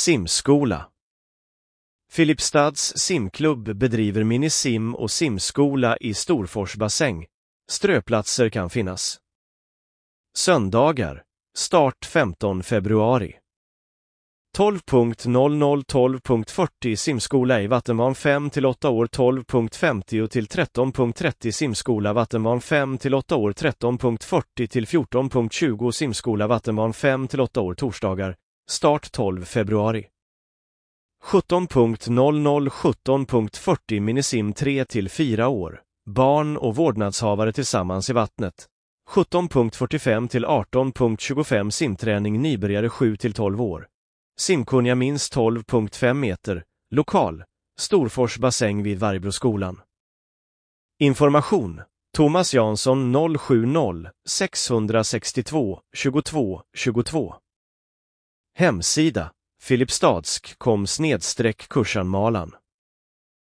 Simskola. Filipstads simklubb bedriver minisim och simskola i Storforsbassäng. Ströplatser kan finnas. Söndagar. Start 15 februari. 12.00 12.40 simskola i vattenvan 5-8 år 12.50 till 13.30 simskola vattenvan 5-8 år 13.40 till 14.20 simskola vattenvan 5-8 år torsdagar. Start 12 februari. 17.00 17.40 minisim 3-4 år. Barn och vårdnadshavare tillsammans i vattnet. 17.45 till 18.25 simträning nybörjare 7-12 år. Simkunniga minst 12.5 meter. Lokal. Storforsbassäng vid Vargbroskolan. Information. Thomas Jansson 070 662 22 22. Hemsida. Filipstadsk.com/kursanmalan